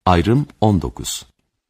Ayrım 19.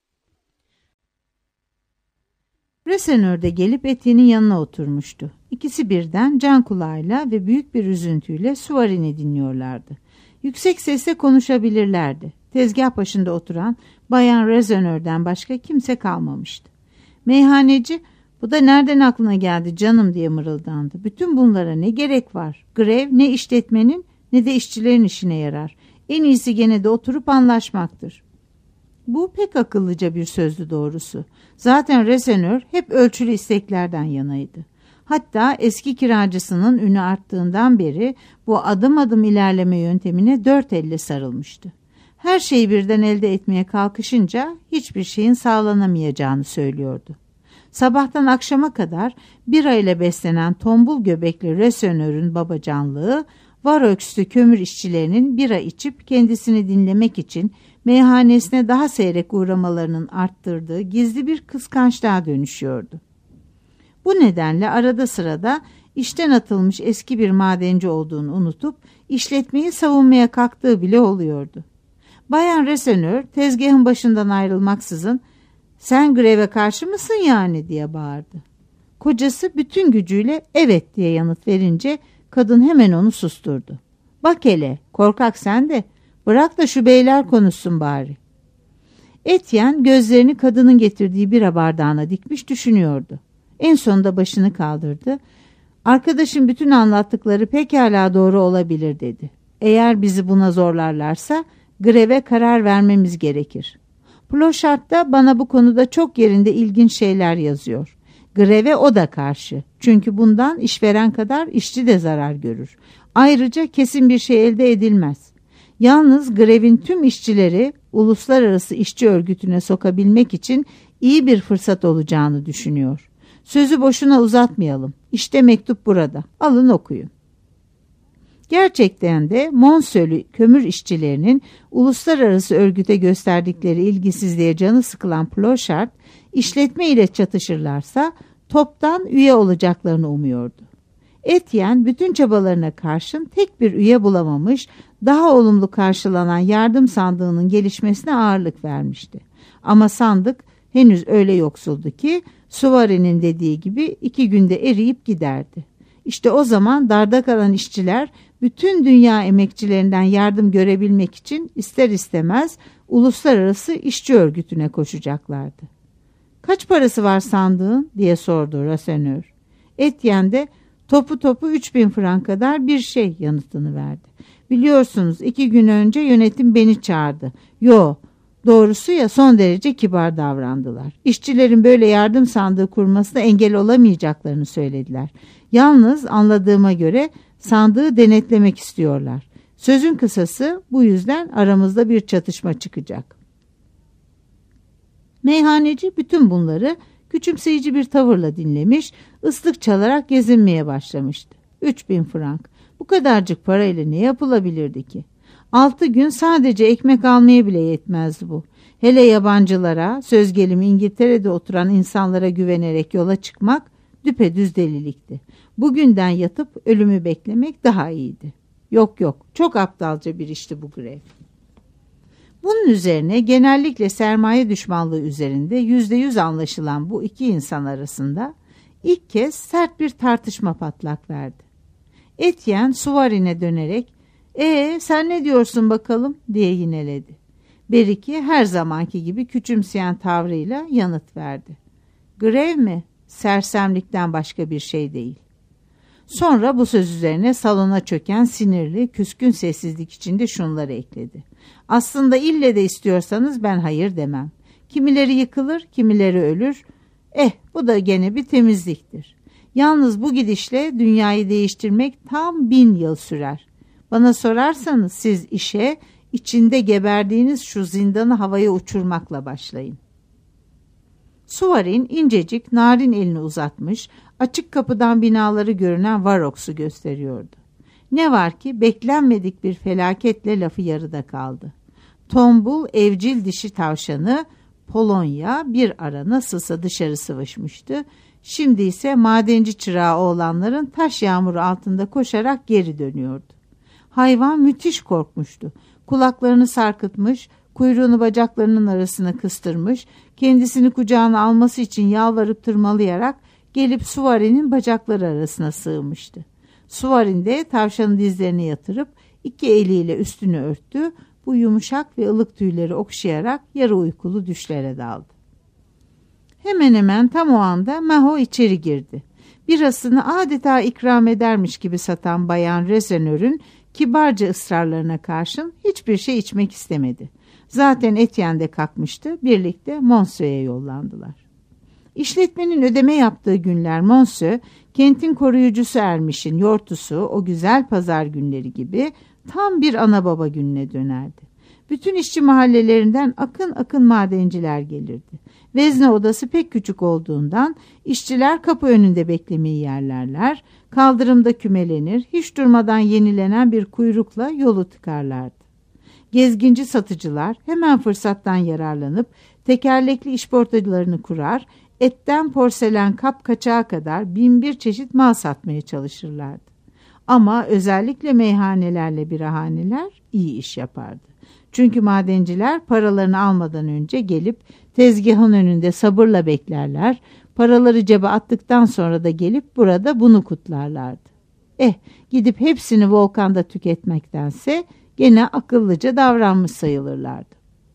Resenör de gelip Etienne'in yanına oturmuştu. İkisi birden can kulağıyla ve büyük bir üzüntüyle Souvarine dinliyorlardı. Yüksek sesle konuşabilirlerdi. Tezgah başında oturan Bayan Resenör'den başka kimse kalmamıştı. Meyhaneci, "Bu da nereden aklına geldi canım?" diye mırıldandı. "Bütün bunlara ne gerek var? Grev ne işletmenin ne de işçilerin işine yarar. En iyisi gene de oturup anlaşmaktır." Bu pek akıllıca bir sözdü doğrusu. Zaten Resenör hep ölçülü isteklerden yanaydı. Hatta eski kiracısının ünü arttığından beri bu adım adım ilerleme yöntemine dört elle sarılmıştı. Her şeyi birden elde etmeye kalkışınca hiçbir şeyin sağlanamayacağını söylüyordu. Sabahtan akşama kadar bira ile beslenen tombul göbekli Resenör'ün babacanlığı, Varöks'tü kömür işçilerinin bira içip kendisini dinlemek için meyhanesine daha seyrek uğramalarının arttırdığı gizli bir kıskançlığa dönüşüyordu. Bu nedenle arada sırada işten atılmış eski bir madenci olduğunu unutup işletmeyi savunmaya kalktığı bile oluyordu. Bayan Resenör tezgahın başından ayrılmaksızın "Sen greve karşı mısın yani?" diye bağırdı. Kocası bütün gücüyle "Evet" diye yanıt verince kadın hemen onu susturdu. "Bak hele, korkak sen de, bırak da şu beyler konuşsun bari." Etienne gözlerini kadının getirdiği bira bardağına dikmiş düşünüyordu. En sonunda başını kaldırdı. "Arkadaşım bütün anlattıkları pekala doğru olabilir" dedi. "Eğer bizi buna zorlarlarsa greve karar vermemiz gerekir. Plochard da bana bu konuda çok yerinde ilginç şeyler yazıyor. Greve o da karşı. Çünkü bundan işveren kadar işçi de zarar görür. Ayrıca kesin bir şey elde edilmez. Yalnız grevin tüm işçileri uluslararası işçi örgütüne sokabilmek için iyi bir fırsat olacağını düşünüyor. Sözü boşuna uzatmayalım. İşte mektup burada. Alın okuyun." Gerçekten de Montsölü kömür işçilerinin uluslararası örgüte gösterdikleri ilgisizliğe canı sıkılan Plochard, işletme ile çatışırlarsa toptan üye olacaklarını umuyordu. Etienne bütün çabalarına karşın tek bir üye bulamamış, daha olumlu karşılanan yardım sandığının gelişmesine ağırlık vermişti. Ama sandık henüz öyle yoksuldu ki Souvarine'in dediği gibi 2 günde eriyip giderdi. İşte o zaman darda kalan işçiler bütün dünya emekçilerinden yardım görebilmek için ister istemez uluslararası işçi örgütüne koşacaklardı. "Kaç parası var sandığın?" diye sordu Resenör. Etienne de topu 3000 frank kadar bir şey yanıtını verdi. "Biliyorsunuz 2 gün önce yönetim beni çağırdı. Doğrusu ya son derece kibar davrandılar. İşçilerin böyle yardım sandığı kurmasına engel olamayacaklarını söylediler. Yalnız anladığıma göre sandığı denetlemek istiyorlar. Sözün kısası bu yüzden aramızda bir çatışma çıkacak." Meyhaneci bütün bunları küçümseyici bir tavırla dinlemiş, ıslık çalarak gezinmeye başlamıştı. 3000 frank. Bu kadarcık parayla ne yapılabilirdi ki? 6 gün sadece ekmek almaya bile yetmezdi bu. Hele yabancılara, söz gelimi İngiltere'de oturan insanlara güvenerek yola çıkmak düpedüz delilikti. Bugünden yatıp ölümü beklemek daha iyiydi. Yok, çok aptalca bir işti bu grev. Bunun üzerine genellikle sermaye düşmanlığı üzerinde %100 anlaşılan bu iki insan arasında ilk kez sert bir tartışma patlak verdi. Etienne Souvarine'e dönerek sen ne diyorsun bakalım diye yineledi. Beriki her zamanki gibi küçümseyen tavrıyla yanıt verdi. Grev mi? Sersemlikten başka bir şey değil. Sonra bu söz üzerine salona çöken sinirli, küskün sessizlik içinde şunları ekledi. Aslında ille de istiyorsanız ben hayır demem. Kimileri yıkılır, kimileri ölür. Bu da gene bir temizliktir. Yalnız bu gidişle dünyayı değiştirmek tam 1000 yıl sürer. Bana sorarsanız siz işe içinde geberdiğiniz şu zindanı havaya uçurmakla başlayın. Souvarine incecik, narin elini uzatmış, açık kapıdan binaları görünen Varoks'u gösteriyordu. Ne var ki beklenmedik bir felaketle lafı yarıda kaldı. Tombul, evcil dişi tavşanı Polonya bir ara nasılsa dışarı sıvışmıştı. Şimdi ise madenci çırağı oğlanların taş yağmuru altında koşarak geri dönüyordu. Hayvan müthiş korkmuştu. Kulaklarını sarkıtmış, kuyruğunu bacaklarının arasına kıstırmış, kendisini kucağına alması için yalvarıp tırmalayarak gelip Suvari'nin bacakları arasına sığmıştı. Suvarin de tavşanın dizlerine yatırıp iki eliyle üstünü örttü. Bu yumuşak ve ılık tüyleri okşayarak yarı uykulu düşlere daldı. Hemen hemen tam o anda Maho içeri girdi. Birasını adeta ikram edermiş gibi satan Bayan Resenör'ün kibarca ısrarlarına karşın hiçbir şey içmek istemedi. Zaten Etienne de kalkmıştı. Birlikte Monceau'ya yollandılar. İşletmenin ödeme yaptığı günler Monceau, kentin koruyucusu Ermiş'in yortusu o güzel pazar günleri gibi tam bir ana baba gününe dönerdi. Bütün işçi mahallelerinden akın akın madenciler gelirdi. Vezne odası pek küçük olduğundan işçiler kapı önünde beklemeyi yerlerler, kaldırımda kümelenir, hiç durmadan yenilenen bir kuyrukla yolu tıkarlardı. Gezginci satıcılar hemen fırsattan yararlanıp tekerlekli işportacılarını kurar, etten porselen kap kaçağa kadar bin bir çeşit mal satmaya çalışırlardı. Ama özellikle meyhanelerle birahaneler iyi iş yapardı. Çünkü madenciler paralarını almadan önce gelip tezgahın önünde sabırla beklerler, paraları cebe attıktan sonra da gelip burada bunu kutlarlardı. Gidip hepsini volkanda tüketmektense gene akıllıca davranmış sayılırlardı.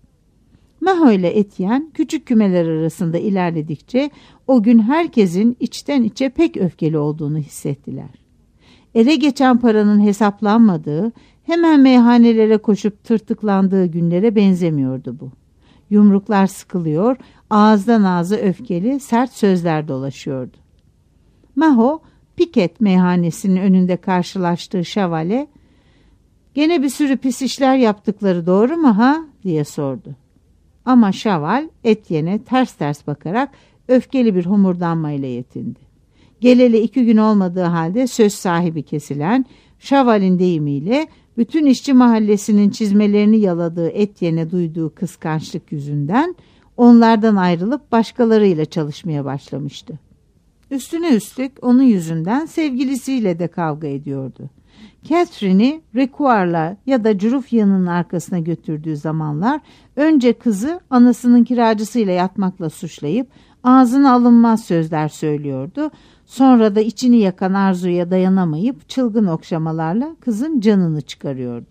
Maho ile Etienne küçük kümeler arasında ilerledikçe o gün herkesin içten içe pek öfkeli olduğunu hissettiler. Ele geçen paranın hesaplanmadığı, hemen meyhanelere koşup tırtıklandığı günlere benzemiyordu bu. Yumruklar sıkılıyor, ağızdan ağza öfkeli, sert sözler dolaşıyordu. Maho, Piket meyhanesinin önünde karşılaştığı şavale, "Gene bir sürü pis işler yaptıkları doğru mu ha?" diye sordu. Ama şaval Etienne'e ters ters bakarak öfkeli bir homurdanmayla yetindi. Geleli 2 gün olmadığı halde söz sahibi kesilen, şavalin deyimiyle bütün işçi mahallesinin çizmelerini yaladığı Etienne'e duyduğu kıskançlık yüzünden onlardan ayrılıp başkalarıyla çalışmaya başlamıştı. Üstüne üstlük onun yüzünden sevgilisiyle de kavga ediyordu. Catherine'i Recoir'la ya da Curufya'nın arkasına götürdüğü zamanlar önce kızı anasının kiracısıyla yatmakla suçlayıp ağzına alınmaz sözler söylüyordu. Sonra da içini yakan arzuya dayanamayıp çılgın okşamalarla kızın canını çıkarıyordu.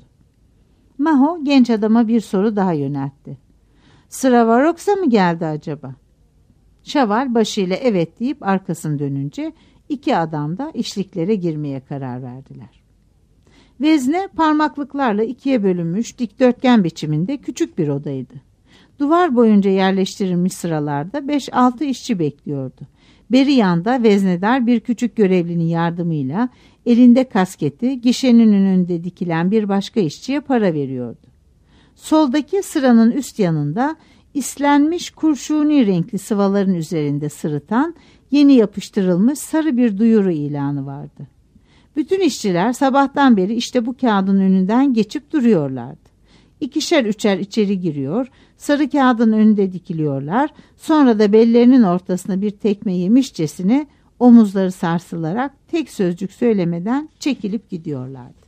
Maho genç adama bir soru daha yöneltti. "Sıra Varrox'a mı geldi acaba?" Şaval başıyla evet deyip arkasını dönünce iki adam da işliklere girmeye karar verdiler. Vezne parmaklıklarla ikiye bölünmüş dikdörtgen biçiminde küçük bir odaydı. Duvar boyunca yerleştirilmiş sıralarda 5-6 işçi bekliyordu. Beri yanda veznedar bir küçük görevlinin yardımıyla elinde kasketi gişenin önünde dikilen bir başka işçiye para veriyordu. Soldaki sıranın üst yanında islenmiş kurşuni renkli sıvaların üzerinde sırıtan yeni yapıştırılmış sarı bir duyuru ilanı vardı. Bütün işçiler sabahtan beri işte bu kağıdın önünden geçip duruyorlardı. 2'şer 3'er içeri giriyor, sarı kağıdın önünde dikiliyorlar, sonra da bellerinin ortasına bir tekme yemişçesine omuzları sarsılarak tek sözcük söylemeden çekilip gidiyorlardı.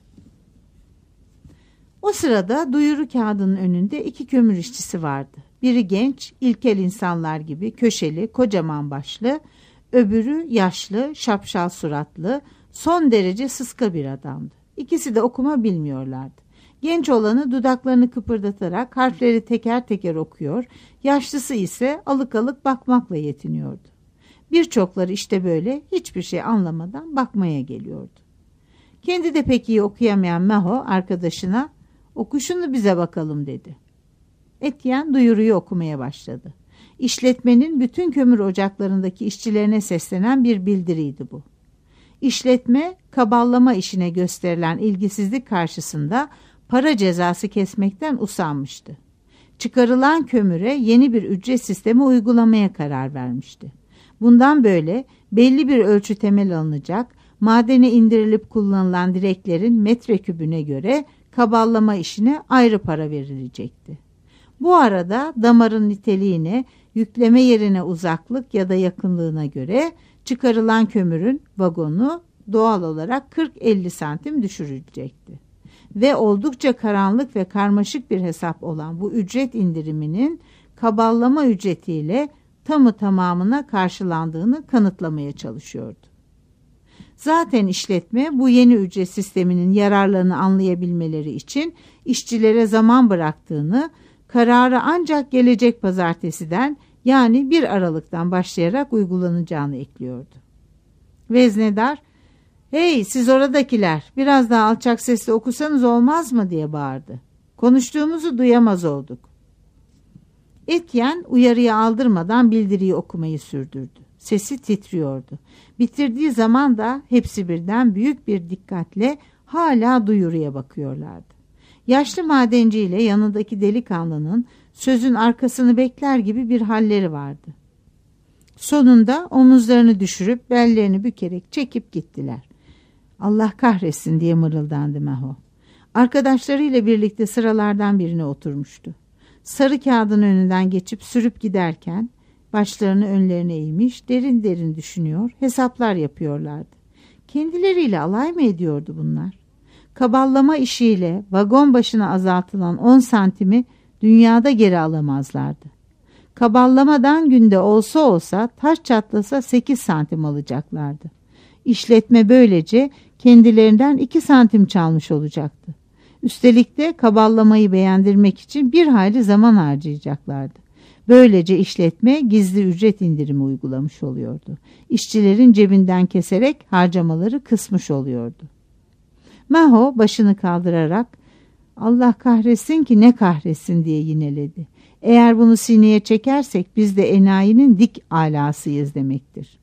O sırada duyuru kağıdının önünde 2 kömür işçisi vardı. Biri genç, ilkel insanlar gibi köşeli, kocaman başlı, öbürü yaşlı, şapşal suratlı, son derece sıska bir adamdı. İkisi de okuma bilmiyorlardı. Genç olanı dudaklarını kıpırdatarak harfleri teker teker okuyor, yaşlısı ise alık alık bakmakla yetiniyordu. Birçokları işte böyle hiçbir şey anlamadan bakmaya geliyordu. Kendi de pek iyi okuyamayan Maho arkadaşına "Oku şunu bize bakalım" dedi. Etienne duyuruyu okumaya başladı. İşletmenin bütün kömür ocaklarındaki işçilerine seslenen bir bildiriydi bu. İşletme, kaballama işine gösterilen ilgisizlik karşısında para cezası kesmekten usanmıştı. Çıkarılan kömüre yeni bir ücret sistemi uygulamaya karar vermişti. Bundan böyle belli bir ölçü temel alınacak, madene indirilip kullanılan direklerin metrekübüne göre kaballama işine ayrı para verilecekti. Bu arada damarın niteliğine, yükleme yerine uzaklık ya da yakınlığına göre çıkarılan kömürün vagonu doğal olarak 40-50 santim düşürülecekti. ve oldukça karanlık ve karmaşık bir hesap olan bu ücret indiriminin kaballama ücretiyle tamamına karşılandığını kanıtlamaya çalışıyordu. Zaten işletme bu yeni ücret sisteminin yararlarını anlayabilmeleri için işçilere zaman bıraktığını, kararı ancak gelecek pazartesiden yani 1 Aralık'tan başlayarak uygulanacağını ekliyordu. Veznedar, "Hey siz oradakiler, biraz daha alçak sesle okusanız olmaz mı?" diye bağırdı. "Konuştuğumuzu duyamaz olduk." Etienne uyarıyı aldırmadan bildiriyi okumayı sürdürdü. Sesi titriyordu. Bitirdiği zaman da hepsi birden büyük bir dikkatle hala duyuruya bakıyorlardı. Yaşlı madenci ile yanındaki delikanlının sözün arkasını bekler gibi bir halleri vardı. Sonunda omuzlarını düşürüp bellerini bükerek çekip gittiler. "Allah kahretsin," diye mırıldandı Maho. Arkadaşlarıyla birlikte sıralardan birine oturmuştu. Sarı kağıdın önünden geçip sürüp giderken başlarını önlerine eğmiş, derin derin düşünüyor, hesaplar yapıyorlardı. Kendileriyle alay mı ediyordu bunlar? Kaballama işiyle vagon başına azaltılan 10 santimi dünyada geri alamazlardı. Kaballamadan günde olsa taş çatlasa 8 santim alacaklardı. İşletme böylece kendilerinden 2 santim çalmış olacaktı. Üstelik de kaballamayı beğendirmek için bir hayli zaman harcayacaklardı. Böylece işletme gizli ücret indirimi uygulamış oluyordu. İşçilerin cebinden keserek harcamaları kısmış oluyordu. Maho başını kaldırarak "Allah kahretsin ki ne kahretsin," diye yineledi. "Eğer bunu sineye çekersek biz de enayinin dik alasıyız demektir."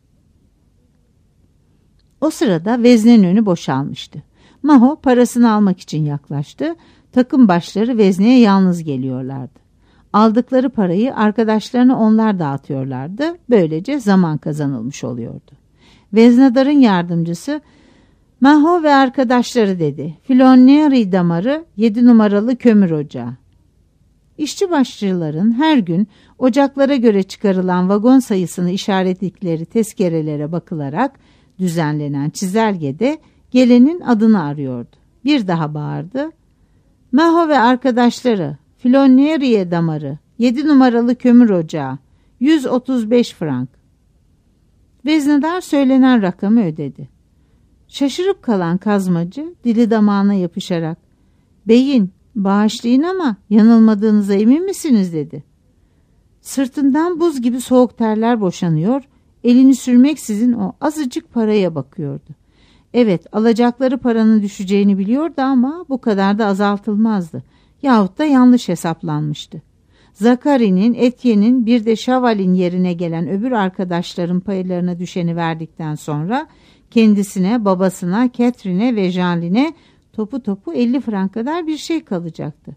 O sırada veznenin önü boşalmıştı. Maho parasını almak için yaklaştı. Takım başları vezneye yalnız geliyorlardı. Aldıkları parayı arkadaşlarına onlar dağıtıyorlardı. Böylece zaman kazanılmış oluyordu. Veznedarın yardımcısı "Maho ve arkadaşları," dedi. "Filoneri damarı 7 numaralı kömür ocağı." İşçi başçıların her gün ocaklara göre çıkarılan vagon sayısını işaretledikleri tezkerelere bakılarak düzenlenen çizelgede gelenin adını arıyordu. Bir daha bağırdı. "Maho ve arkadaşları, Filoneriye damarı, 7 numaralı kömür ocağı, 135 frank." Veznedar söylenen rakamı ödedi. Şaşırıp kalan kazmacı dili damağına yapışarak "Beyin, bağışlayın ama yanılmadığınıza emin misiniz?" dedi. Sırtından buz gibi soğuk terler boşanıyor, elini sürmeksizin o azıcık paraya bakıyordu. Evet, alacakları paranın düşeceğini biliyordu ama bu kadar da azaltılmazdı. Yahut da yanlış hesaplanmıştı. Zakari'nin, Etienne'in bir de Chaval'in yerine gelen öbür arkadaşların paylarına düşeni verdikten sonra kendisine, babasına, Catherine'e ve Jeanlin'e topu 50 frank kadar bir şey kalacaktı.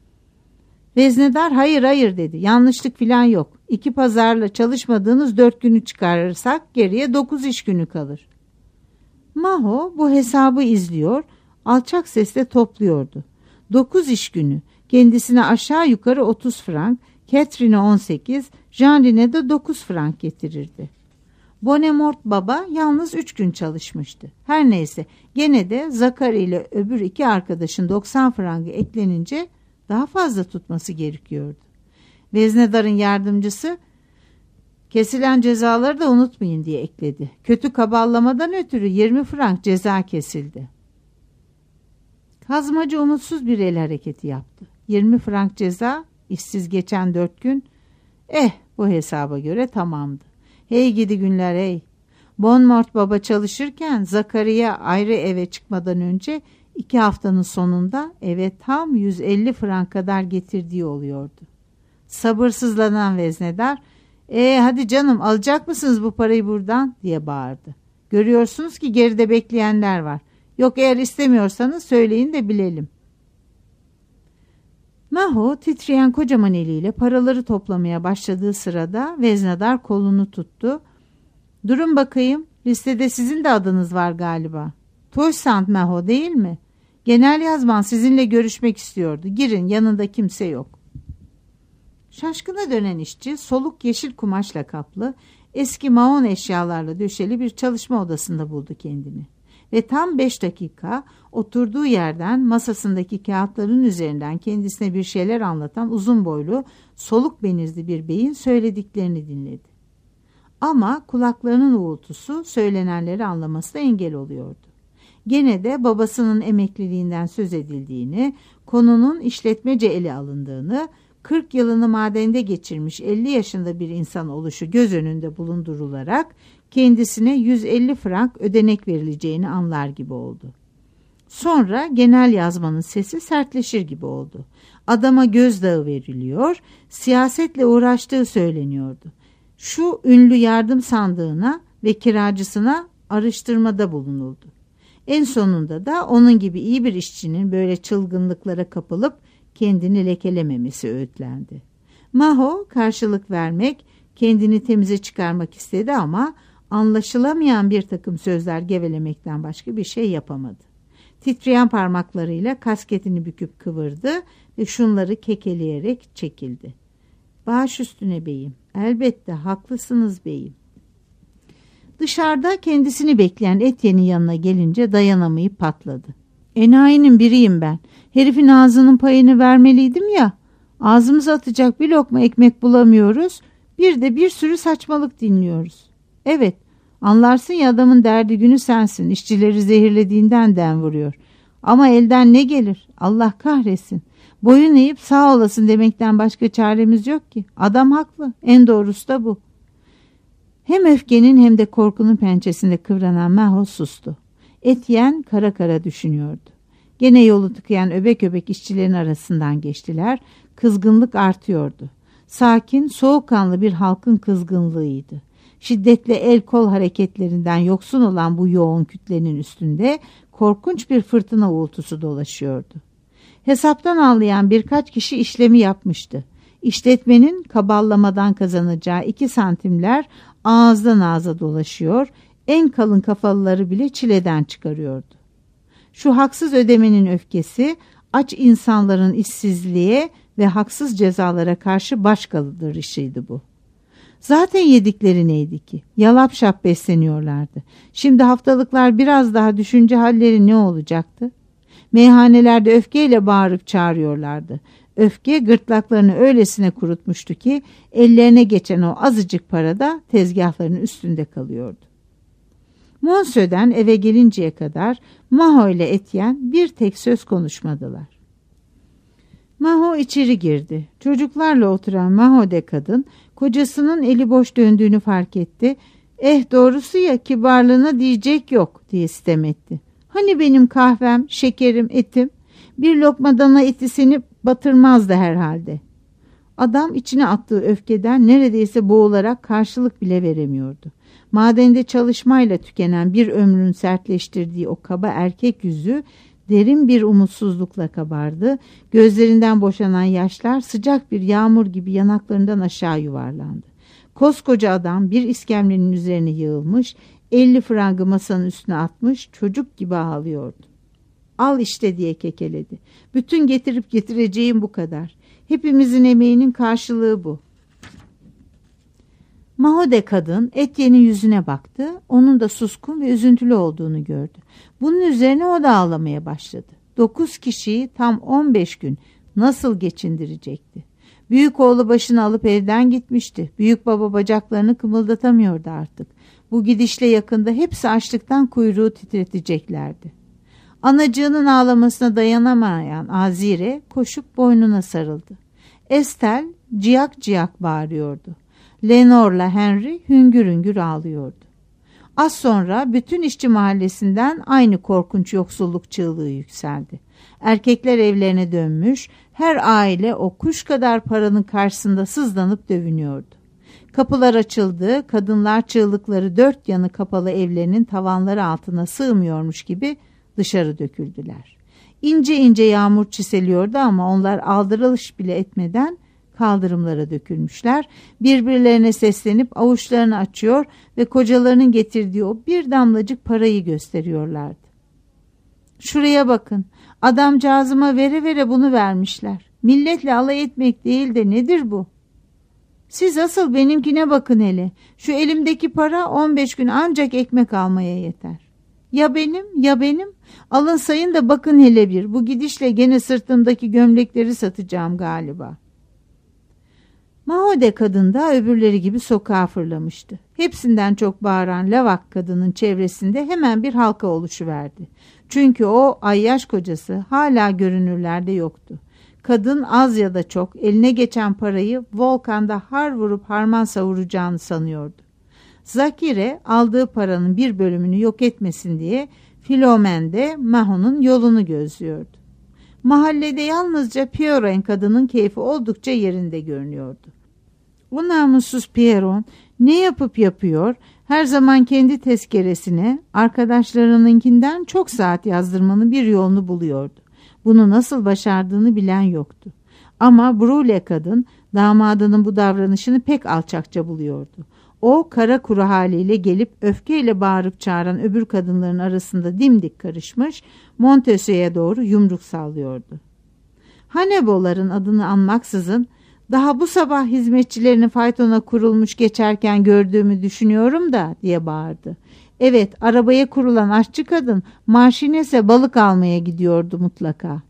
Veznedar hayır dedi. "Yanlışlık filan yok. 2 pazarla çalışmadığınız 4 günü çıkarırsak geriye 9 iş günü kalır." Maho bu hesabı izliyor, alçak sesle topluyordu. 9 iş günü kendisine aşağı yukarı 30 frank, Catherine'e 18, Jeanlin'e de 9 frank getirirdi. Bonnemort baba yalnız 3 gün çalışmıştı. Her neyse gene de Zakari ile öbür 2 arkadaşın 90 frangı eklenince daha fazla tutması gerekiyordu. Veznedarın yardımcısı "Kesilen cezaları da unutmayın," diye ekledi. "Kötü kaballamadan ötürü 20 frank ceza kesildi." Kazmacı umutsuz bir el hareketi yaptı. 20 frank ceza, işsiz geçen 4 gün. Bu hesaba göre tamamdı. Hey gidi günler hey. Bonnemort baba çalışırken Zakariya ayrı eve çıkmadan önce 2 haftanın sonunda eve tam 150 frank kadar getirdiği oluyordu. Sabırsızlanan veznedar, hadi canım alacak mısınız bu parayı buradan?" diye bağırdı. "Görüyorsunuz ki geride bekleyenler var. Yok eğer istemiyorsanız söyleyin de bilelim." Maho titreyen kocaman eliyle paraları toplamaya başladığı sırada veznedar kolunu tuttu. "Durun bakayım, listede sizin de adınız var galiba. Toysant Maho değil mi? Genel yazman sizinle görüşmek istiyordu. Girin, yanında kimse yok." Şaşkına dönen işçi soluk yeşil kumaşla kaplı, eski maon eşyalarla döşeli bir çalışma odasında buldu kendini. ve tam 5 dakika oturduğu yerden masasındaki kağıtların üzerinden kendisine bir şeyler anlatan uzun boylu, soluk benizli bir beyin söylediklerini dinledi. Ama kulaklarının uğultusu söylenenleri anlamasına engel oluyordu. Gene de babasının emekliliğinden söz edildiğini, konunun işletmece ele alındığını, 40 yılını madende geçirmiş 50 yaşında bir insan oluşu göz önünde bulundurularak kendisine 150 frank ödenek verileceğini anlar gibi oldu. Sonra genel yazmanın sesi sertleşir gibi oldu. Adama gözdağı veriliyor, siyasetle uğraştığı söyleniyordu. Şu ünlü yardım sandığına ve kiracısına araştırmada bulunuldu. En sonunda da onun gibi iyi bir işçinin böyle çılgınlıklara kapılıp kendini lekelememesi öğütlendi. Maho karşılık vermek, kendini temize çıkarmak istedi ama anlaşılamayan bir takım sözler gevelemekten başka bir şey yapamadı. Titreyen parmaklarıyla kasketini büküp kıvırdı ve şunları kekeleyerek çekildi. Baş üstüne beyim, elbette haklısınız beyim. Dışarıda kendisini bekleyen Etienne'in yanına gelince dayanamayıp patladı. Enayinin biriyim ben. Herifin ağzının payını vermeliydim ya. Ağzımıza atacak bir lokma ekmek bulamıyoruz. Bir de bir sürü saçmalık dinliyoruz. Evet, anlarsın ya adamın derdi günü sensin. İşçileri zehirlediğinden dem vuruyor. Ama elden ne gelir? Allah kahretsin. Boyun eğip sağ olasın demekten başka çaremiz yok ki. Adam haklı. En doğrusu da bu. Hem öfkenin hem de korkunun pençesinde kıvranan Maho sustu. Etienne kara kara düşünüyordu. Gene yolu tıkayan öbek öbek işçilerin arasından geçtiler. Kızgınlık artıyordu. Sakin, soğukkanlı bir halkın kızgınlığıydı. Şiddetli el kol hareketlerinden yoksun olan bu yoğun kütlenin üstünde korkunç bir fırtına uğultusu dolaşıyordu. Hesaptan anlayan birkaç kişi işlemi yapmıştı. İşletmenin kaballamadan kazanacağı 2 santimler ağızdan ağza dolaşıyor, en kalın kafalıları bile çileden çıkarıyordu. Şu haksız ödemenin öfkesi, aç insanların işsizliğe ve haksız cezalara karşı başkaldırışıydı bu. Zaten yedikleri neydi ki? Yalap şap besleniyorlardı. Şimdi haftalıklar biraz daha düşünce halleri ne olacaktı? Meyhanelerde öfkeyle bağırıp çağırıyorlardı. Öfke gırtlaklarını öylesine kurutmuştu ki ellerine geçen o azıcık para da tezgahlarının üstünde kalıyordu. Monsieur'den eve gelinceye kadar Maho ile Etienne bir tek söz konuşmadılar. Maho içeri girdi. Çocuklarla oturan Maho de kadın kocasının eli boş döndüğünü fark etti. Doğrusu ya kibarlığına diyecek yok diye sitem etti. Hani benim kahvem, şekerim, etim? Bir lokma dana eti seni batırmazdı herhalde. Adam içine attığı öfkeden neredeyse boğularak karşılık bile veremiyordu. Madende çalışmayla tükenen bir ömrün sertleştirdiği o kaba erkek yüzü derin bir umutsuzlukla kabardı. Gözlerinden boşanan yaşlar sıcak bir yağmur gibi yanaklarından aşağı yuvarlandı. Koskoca adam bir iskemlenin üzerine yığılmış, 50 frangı masanın üstüne atmış, çocuk gibi ağlıyordu. Al işte diye kekeledi. Bütün getirip getireceğim bu kadar. Hepimizin emeğinin karşılığı bu. Maho de kadın Etienne'in yüzüne baktı. Onun da suskun ve üzüntülü olduğunu gördü. Bunun üzerine o da ağlamaya başladı. 9 kişiyi tam 15 gün nasıl geçindirecekti? Büyük oğlu başını alıp evden gitmişti. Büyük baba bacaklarını kımıldatamıyordu artık. Bu gidişle yakında hepsi açlıktan kuyruğu titreteceklerdi. Anacığının ağlamasına dayanamayan Azire koşup boynuna sarıldı. Estel ciyak ciyak bağırıyordu. Lenor'la Henry hüngür hüngür ağlıyordu. Az sonra bütün işçi mahallesinden aynı korkunç yoksulluk çığlığı yükseldi. Erkekler evlerine dönmüş, her aile o kuş kadar paranın karşısında sızlanıp dövünüyordu. Kapılar açıldı, kadınlar çığlıkları dört yanı kapalı evlerinin tavanları altına sığmıyormuş gibi dışarı döküldüler. İnce ince yağmur çiseliyordu ama onlar aldırılış bile etmeden kaldırımlara dökülmüşler. Birbirlerine seslenip avuçlarını açıyor ve kocalarının getirdiği o bir damlacık parayı gösteriyorlardı. Şuraya bakın, adamcağızıma vere vere bunu vermişler. Milletle alay etmek değil de nedir bu? Siz asıl benimkine bakın hele. Şu elimdeki para 15 gün ancak ekmek almaya yeter. Ya benim, ya benim? Alın sayın da bakın hele bir. Bu gidişle gene sırtımdaki gömlekleri satacağım galiba. Mahode kadın da öbürleri gibi sokağa fırlamıştı. Hepsinden çok bağıran lavak kadının çevresinde hemen bir halka oluşuverdi. Çünkü o ayyaş kocası hala görünürlerde yoktu. Kadın az ya da çok eline geçen parayı volkanda har vurup harman savuracağını sanıyordu. Zakire aldığı paranın bir bölümünü yok etmesin diye Filomen de Mahon'un yolunu gözlüyordu. Mahallede yalnızca Pierron kadının keyfi oldukça yerinde görünüyordu. Bu namussuz Pierron ne yapıp yapıyor, her zaman kendi tezkeresine arkadaşlarınınkinden çok saat yazdırmanın bir yolunu buluyordu. Bunu nasıl başardığını bilen yoktu. Ama Brule kadın damadının bu davranışını pek alçakça buluyordu. O kara kuru haliyle gelip öfkeyle bağırıp çağıran öbür kadınların arasında dimdik karışmış, Montessu'ya doğru yumruk sallıyordu. Hannibal'ların adını anmaksızın daha bu sabah hizmetçilerini faytona kurulmuş geçerken gördüğümü düşünüyorum da diye bağırdı. Evet, arabaya kurulan aşçı kadın Marşines'e balık almaya gidiyordu mutlaka.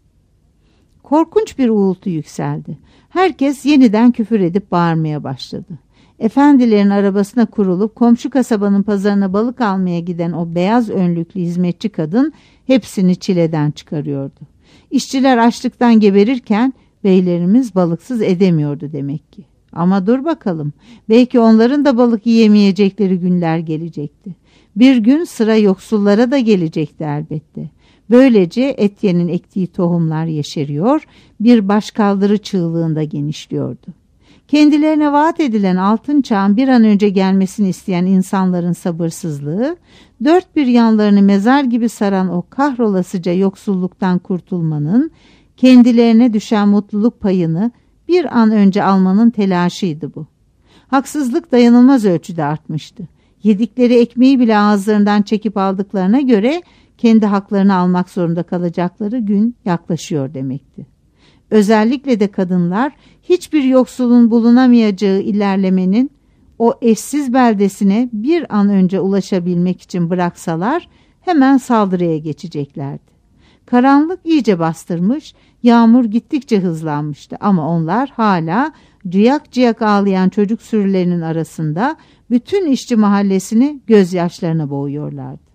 Korkunç bir uğultu yükseldi. Herkes yeniden küfür edip bağırmaya başladı. Efendilerin arabasına kurulup komşu kasabanın pazarına balık almaya giden o beyaz önlüklü hizmetçi kadın hepsini çileden çıkarıyordu. İşçiler açlıktan geberirken beylerimiz balıksız edemiyordu demek ki. Ama dur bakalım, belki onların da balık yiyemeyecekleri günler gelecekti. Bir gün sıra yoksullara da gelecekti elbette. Böylece Etienne'in ektiği tohumlar yeşeriyor, bir başkaldırı çığlığında genişliyordu. Kendilerine vaat edilen altın çağın bir an önce gelmesini isteyen insanların sabırsızlığı, dört bir yanlarını mezar gibi saran o kahrolasıca yoksulluktan kurtulmanın, kendilerine düşen mutluluk payını bir an önce almanın telaşıydı bu. Haksızlık dayanılmaz ölçüde artmıştı. Yedikleri ekmeği bile ağızlarından çekip aldıklarına göre kendi haklarını almak zorunda kalacakları gün yaklaşıyor demekti. Özellikle de kadınlar hiçbir yoksulun bulunamayacağı ilerlemenin o eşsiz beldesine bir an önce ulaşabilmek için bıraksalar hemen saldırıya geçeceklerdi. Karanlık iyice bastırmış, yağmur gittikçe hızlanmıştı ama onlar hala ciyak ciyak ağlayan çocuk sürülerinin arasında bütün işçi mahallesini gözyaşlarına boğuyorlardı.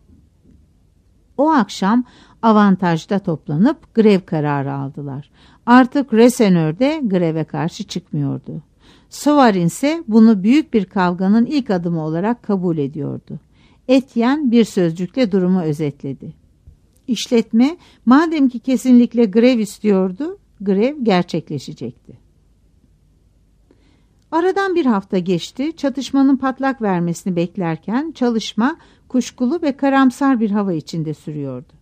O akşam avantajda toplanıp grev kararı aldılar. Artık Resenör de greve karşı çıkmıyordu. Souvarin ise bunu büyük bir kavganın ilk adımı olarak kabul ediyordu. Etienne bir sözcükle durumu özetledi. İşletme madem ki kesinlikle grev istiyordu, grev gerçekleşecekti. Aradan bir hafta geçti. Çatışmanın patlak vermesini beklerken çalışma kuşkulu ve karamsar bir hava içinde sürüyordu.